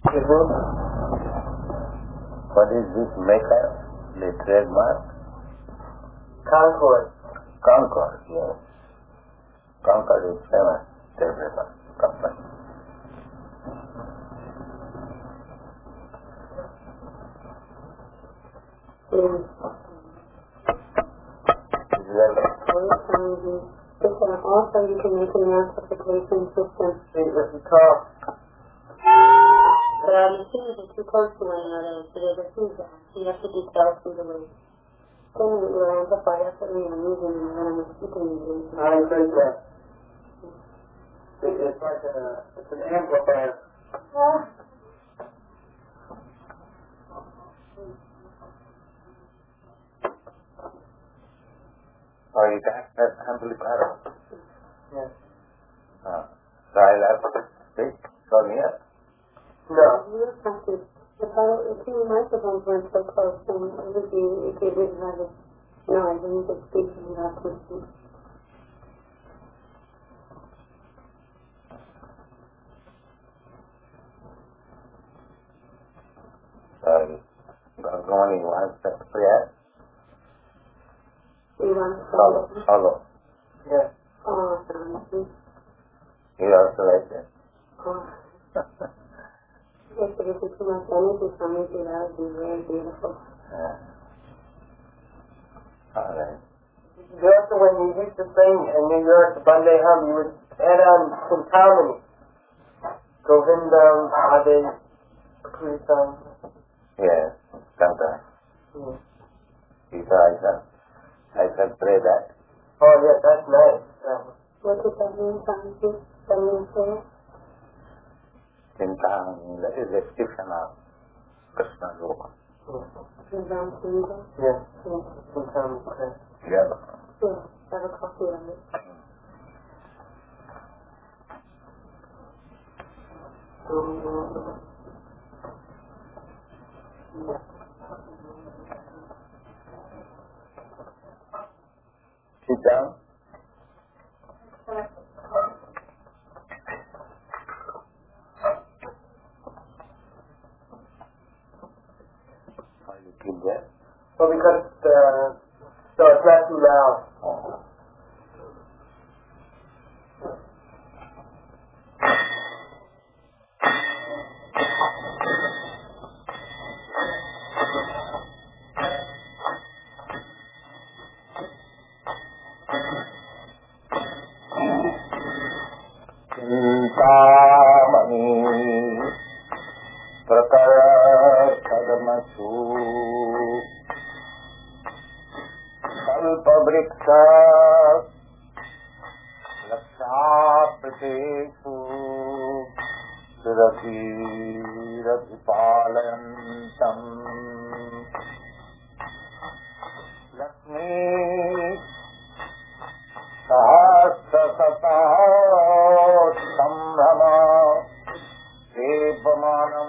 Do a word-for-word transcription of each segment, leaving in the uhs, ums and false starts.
What is this maker? The trademark? Concord. Concord, yes. Concord is famous trademark company. Mm. Also, you can make an amplification system. See, this is called. But our machines are too close to one another, so there's a feedback. You have to be careful the way. Then it will amplify. That's what we are using in the room. I agree with that. It's like a, it's an amplifier. Yeah. Oh, you got that amplifier? Yes. Uh, so I'll have to speak from here? No. You have to. If, I, if your microphones weren't so close, then it would be, if you didn't have a noise, then you could speak and you have to speak. Sorry. Bhagwan, you want that prayer? You want to Follow. Follow. Yes. Oh, um, You also like that? oh. If it isn't too much energy coming through, that would be very beautiful. Yeah. All right. Also, when you used to sing in New York, the Bunday Hum, you would add on some harmony. Govindam, Ade, Kritam. Yes, sometimes. Yes. If I can, I can pray that. Oh, yes, that's nice. Uh, What does that mean, Sanji? That means prayer? Chintang, that is a description of Krishna Rupa. Yes. Around Sanji? yes. Yes. Sometimes, okay. Yeah. Yes, have a copy of it. Sit down. Why you keep that? Well, because, uh, so it's not too loud. Oh. Chintamani prakara kadamasu kalpavriksha lakshapratesu surati radhipalayantam lakshmi sahasrasata sambrama devamanam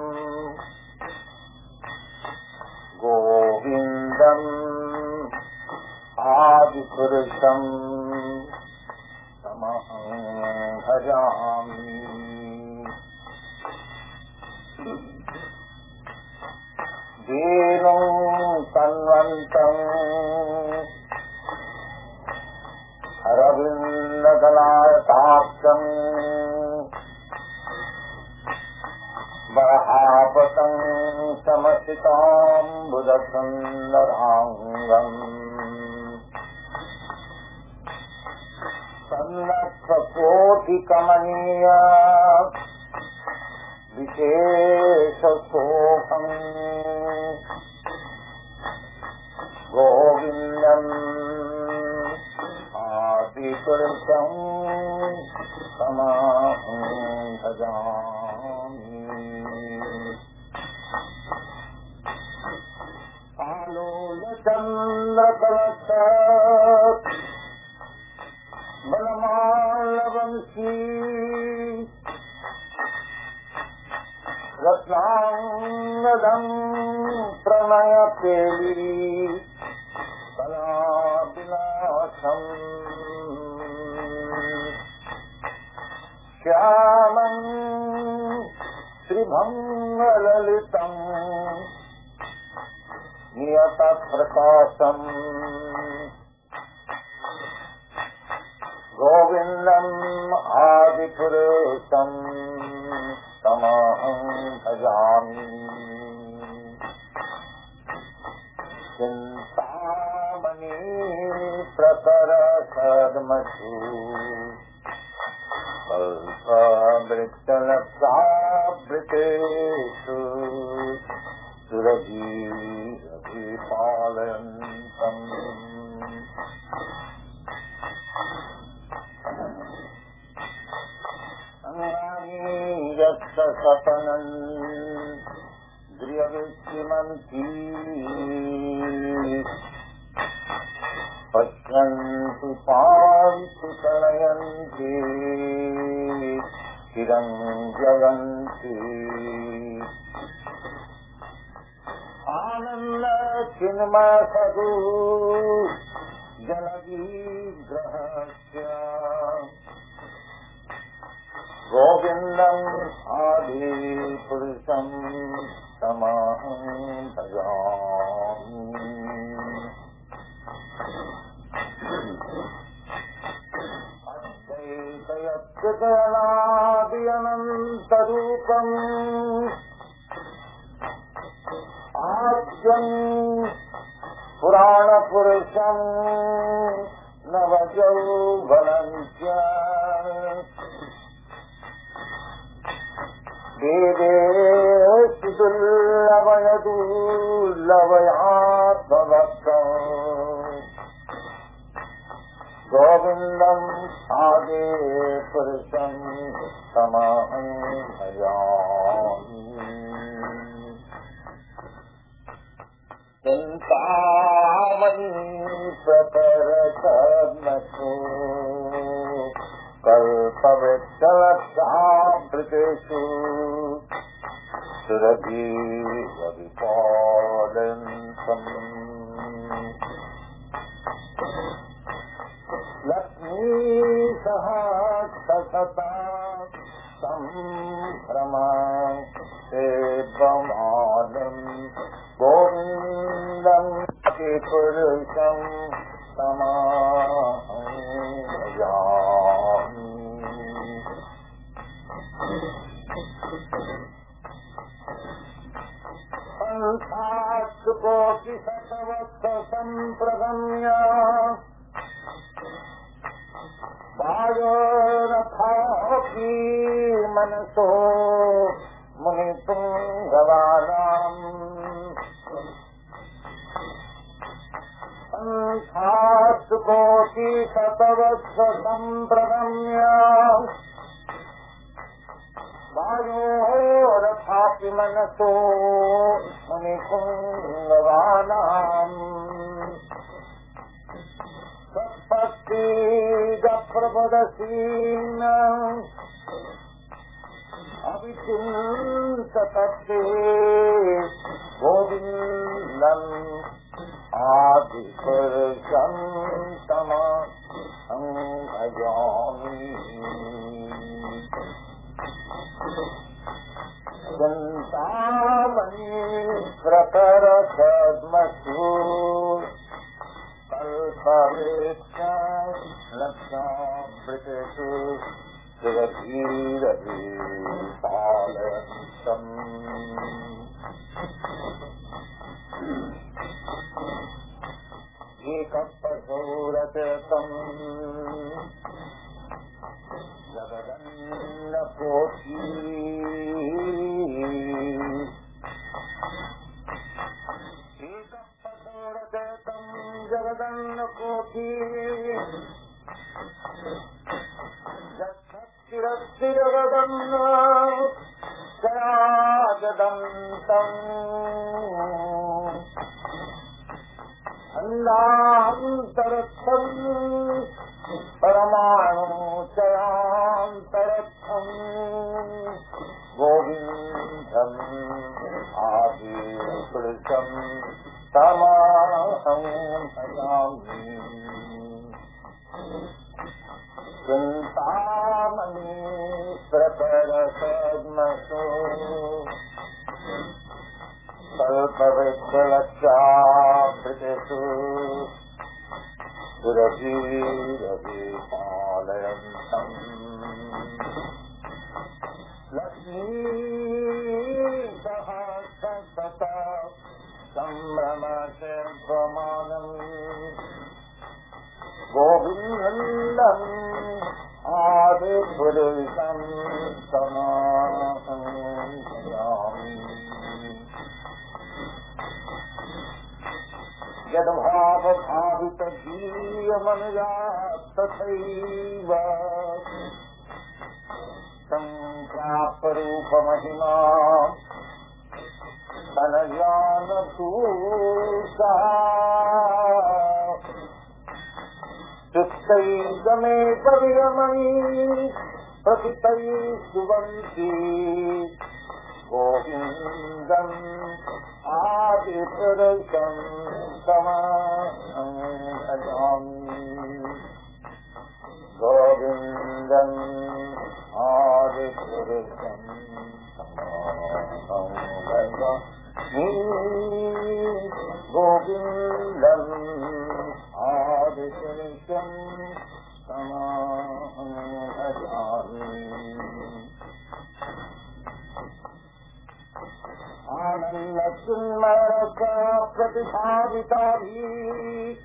govindam adipurusham tamaham bhajami. Devam tanvantam Aravindagalāyatāksam Varahapatam Samasitam Buddhasundarangam Sannakkhakoti kamaniya Vishesha soham Govindam Adipurusham tamaham bhajami. Aloya chandra kalasa balamallavansi ratnangadam pranaya peli Kalabinasam Shyaman श्रीभङ्गललितम् नियतप्रकाशम् गोविन्दम् आदिपुरुषम् तमहं भजामि। चिन्तामणि प्रकरसद्मसु कल्पवृक्षलतावृतेषु सुरभिरभिपालयन्तम् यत्सपनन् द्रियविच्चिमन्ति पश्यन्ति पान्ति कलयन्ति चिरं जगन्ति आनन्दचिन्मयसदु जलविग्रहस्य गोविन्दम् आदिपुरुषम् तमहं भजामि। अद्वैतयच्युतनादिअनन्तरूपम् आद्यम् पुराणपुरुषम् नवयौवनम् च देवेषु दुर्लभयदुर्लभयात्मभक्तम् गोविन्दम् आदिपुरुषम् तमहं भजामि। चिन्तामणि प्रकरसद्मसु कल्पवृक्षलतावृतेषु सुरभिरभिपालयन्तम् लक्ष्मीसहस्रशता सम्भ्रमा सेवमानम् गोविन्दम् आदिपुरुषम् तमहं भजामि। पंथात्कोटिशतवत्सम्प्रगम्य वायोरथापि मनसो मुनिपुङ्गवानाम् पंथात्कोटिशतवत्सम्प्रगम्य वायोरथापि मनसो मुनिपुङ्गवानाम् सत्पत्तिजप्रपदसीन अविचिन्ततत्ते गोविन्दम् आदिपुरुषम् तमहं भजामि। चिन्तामणि प्रकरसद्मसु कल्पवृक्षलतावृतेषु सुरभिरभिपालयन्तम् एकपशौरचतम् जगदन्नकोटी एकपशौरचतम् जगदन्नकोटी जगदन्न जगदन्तम् अन्नान्तरस्थम् परमाणु चयान्तरस्थम् गोविन्दम् आदिपुरुषम् तमहं भजामि। चिन्तामणि प्रकरसद्मसु कल्पवृक्षलक्ष्याभृतेषु सुरभिरभिपालयन्तम् लक्ष्मीसहस्रशत सम्भ्रमशर्वमानम् गोविन्दम् आदिपुरुषम् समाहंसयामि यद्भावभावितजीयमनुजा तथैव संख्यापरूपमहिमा तनयानसूसा चित्तैर्गमे परिरमणी प्रथितैः सुवन्ति गोविन्दम् आदिपुरुषम् समाहंसयामि गोविन्दम् आदिपुरुषम् समाहंसयामि गोविन्दम् आदिपुरुषम् समाहंसयामि आनन्दचिन्मयरसा प्रतिभाविताभिः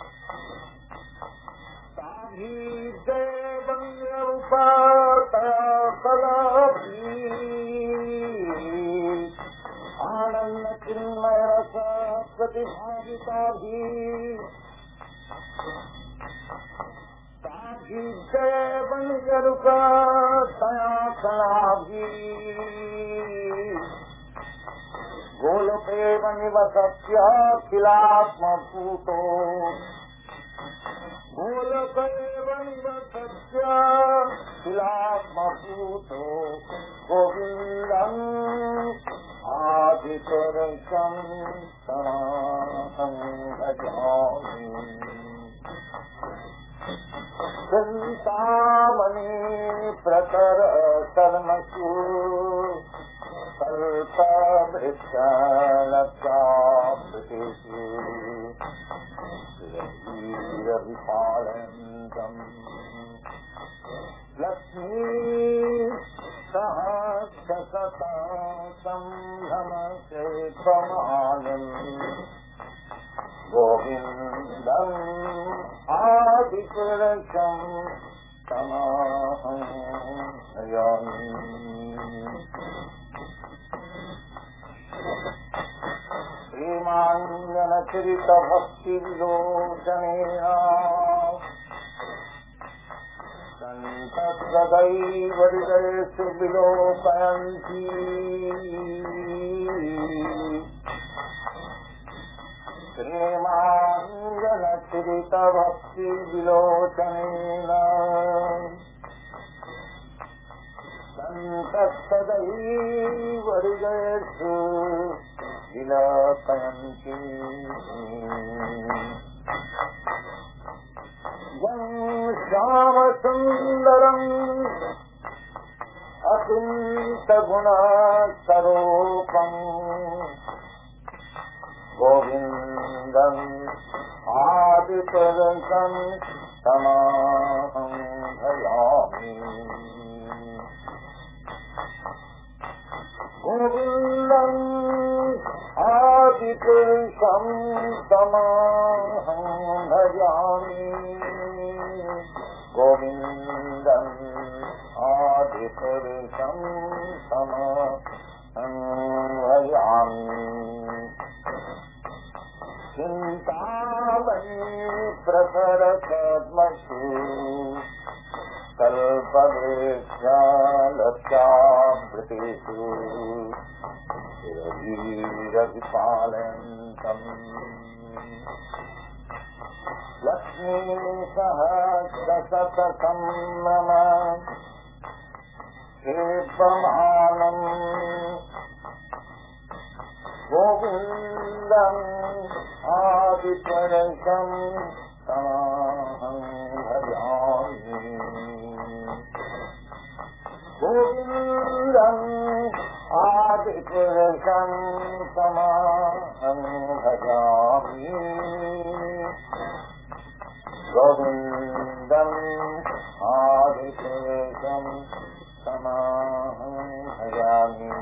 ताभिः देवन्यरूपातया कलाभिः आनन्दचिन्मयरसा प्रतिभाविताभिः ताभिः देवन्यरूपातया कलाभिः गोलोकेव निवसत्य किलात्मभूतो गोलोकेव निवसत्य किलात्मभूतो गोविन्दम् आदिपुरुषम् समाहंसयामि चिन्तामणि प्रकरसर्मसु कल्पवृक्षलक्ष्याभृतेषु सुरभिरभिपालयन्तम् लक्ष्मीसहस्रशत सम्भ्रमशेषमानम् गोविन्दम् आदिपुरुषम् समाहंसयामि श्रीमाञ्जनचरितभक्तिविलोचनेन सन्ततदैव हृदयेषु विलोकयन्ति श्रीमाञ्जनचरितभक्तिविलोचनेन सन्ततदैव हृदयेषु विलोकयन्ति यं श्यामसुन्दरम् अचिन्तगुणस्वरूपम् गोविन्दम् आदिपुरुषम् समाहंसयामि गोविन्दम् आदिपुरुषम् समाहंसयामि गोविन्दम् आदिपुरुषम् समाहंसयामि चिन्तामणि प्रकरसद्मसु कल्पवृक्षलक्ष्याभृतेषु सुरभिरभिपालयन्तम् लक्ष्मीसहस्रशतसम्भ्रम शेषमानम् गोविन्दम् आदिपुरुषम् समाहंसयामि गोविन्दम् आदिपुरुषं तमाहं भजामि गोविन्दम् आदिपुरुषं तमाहं भजामि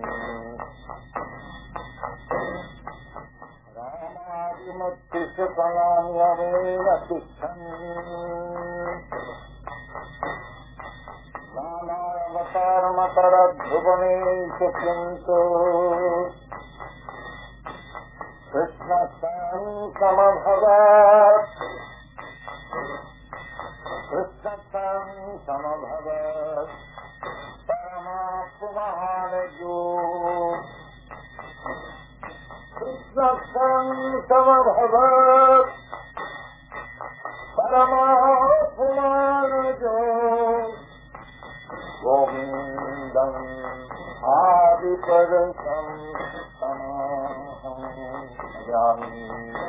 रामादिमुत्तिष्ठकलान्यमेव तिष्ठन् नानावतारमकरद्भुवनेषु किन्तु कृष्णस्तं समभवत् कृष्णस्तं समभवत् परमात्महानयो कृष्णस्तं समभवत् परमात्महानयो गोविन्दम् आदिपुरुषं तमाहं भजामि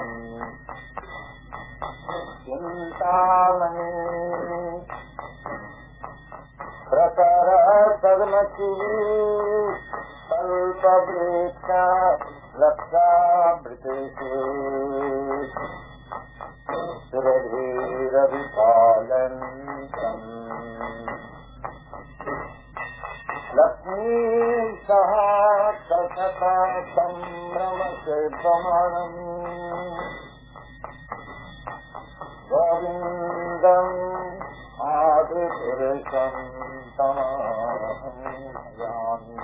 चिन्तामणि प्रकरकर्मसु कल्पवृक्ष लक्षाभृतेषु सुरधीरविपालन्तम् लक्ष्मी सह सतता संभ्रमशिल्पमानम् गोविन्दम् आदिपुरुषं तमाहं भजामि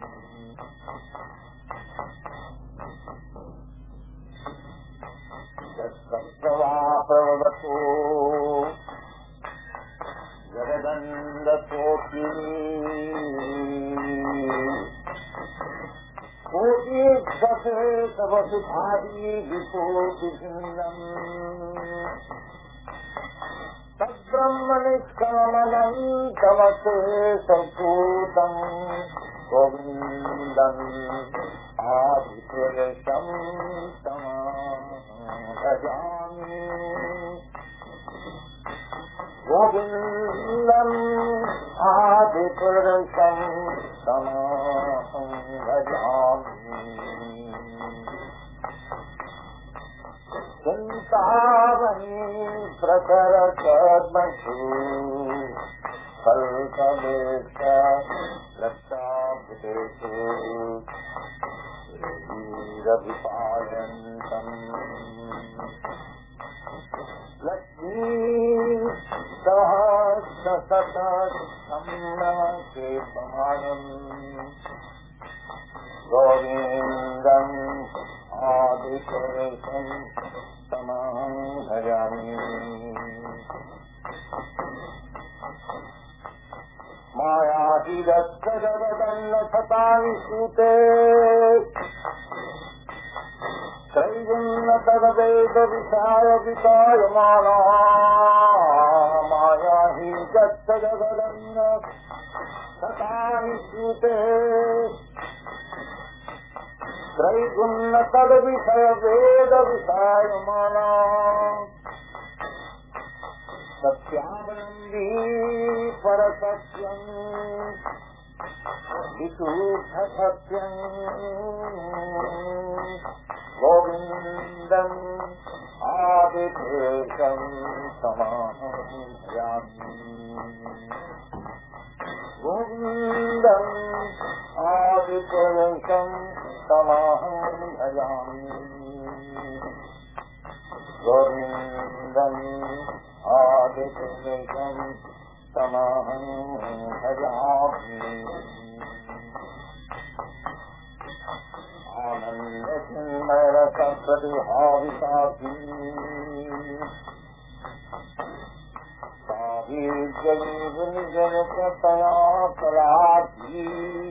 यत्सत्त्वाप्रवतो जगदन्दकोटिनी कोटिक्षसे तव सुधारी विकोटिभिन्नम् तद्ब्रह्मनिष्कामनं तव ते सभूतम् गोविन्दम् आदिपुरुषं तमाहं भजामि गोविन्दम् आदिपुरुषं तमाहं भजामि चिन्तामणि प्रकरकर्मसु कल्पवृक्ष लक्षाभृतेषु वीरविपालन्तम् लक्ष्मी सह सतत संभ्रमशिल्पमानम् गोविन्दम् आदिपुरुषं तमाहं भजामि मायाहिरस्य जगदन्नशतानि सूते त्रैगुण्यतरवेदविषाय विकायमाना माया हि गच्छ जगदन्न शतानि सूते त्रैगुण्यतरविषयवेदविषायमाना सत्यावलम्बी परसत्यम् विशुद्धसत्यम् गोविन्दम् आदिपुरुषं तमाहं भजामि गोविन्दम् आदिपुरुषं तमाहं भजामि गोविन्दम् आदिपुरुषं तमाहं भजामि आनन्दचिन्मयरसप्रतिभावितासी सावीर्यनिजनकतया कलाधी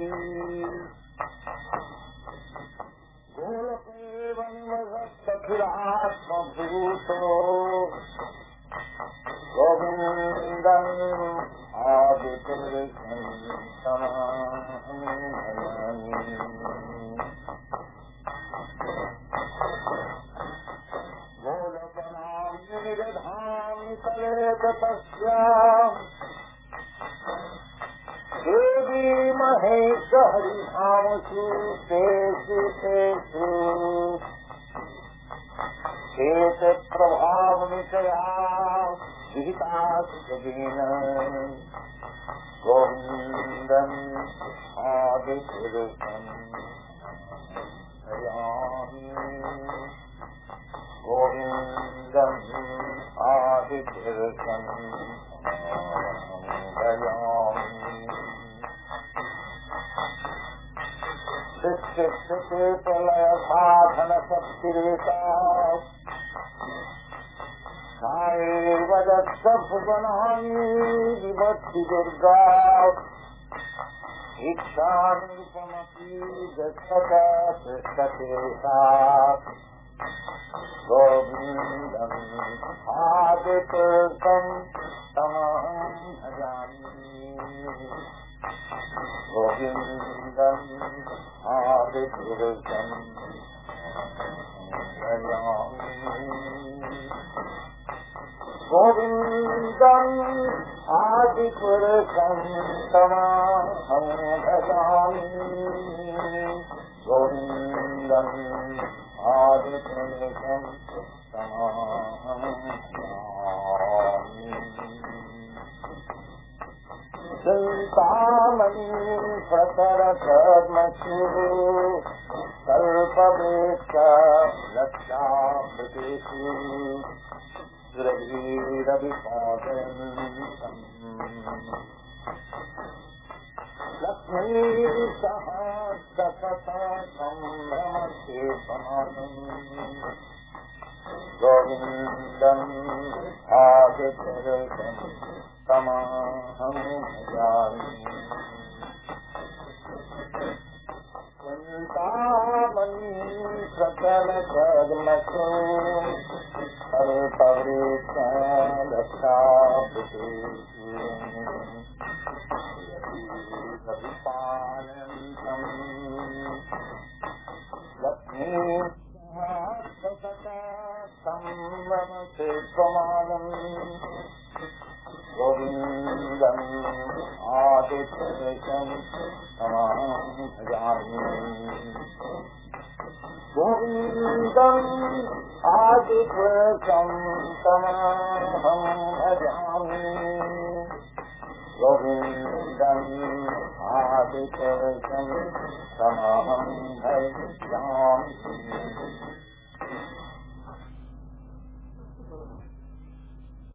गोलकेवनिमसत्सखिलात्मभूतो गोविन्दम् आदिपुरुषं तमाहं भजामि गोलकनाम्नि निदधामि तलेत तस्याम् देवी महेश हरि धाम सुतेषु तेषु चेत प्रभाव निचया विहिता सुखीन गोविंदम आदिपुरुषम गोविंदम आदिपुरुषम शिक्षित प्रलय साधन शक्तिरेता भुवनानी विभक्ति दुर्गा इच्छानुपमती गच्छता पृष्ठतेषा गोविन्दम् आदिपुरुषं तमहं भजामि गोविन्दम् आदिपुरुषं भजामि गोविन्दम् आदिपुरुषं तमहं भजामि गोविन्दम् आदिपुरुषं तमहं भजामि चिन्तामणि प्रसरपद्मसु कल्पवृक्ष लक्षामृतेषु लक्ष्मी सहस्रशत संभ्रमते गोविन्दम् आदिपुरुषं तमहं भजामि चिन्तामणि सकलपद्मसु कल्पवृक्ष लक्षामृतेषु रविपालन्तम् लक्ष्मी संभ्रमते त्वमानम् गोविन्दम् आदिपुरुषं तमहं भजामि गोविन्दम् आदिपुरुषं तमहं भजामि गोविन्दम् आदिपुरुषं तमहं भजामि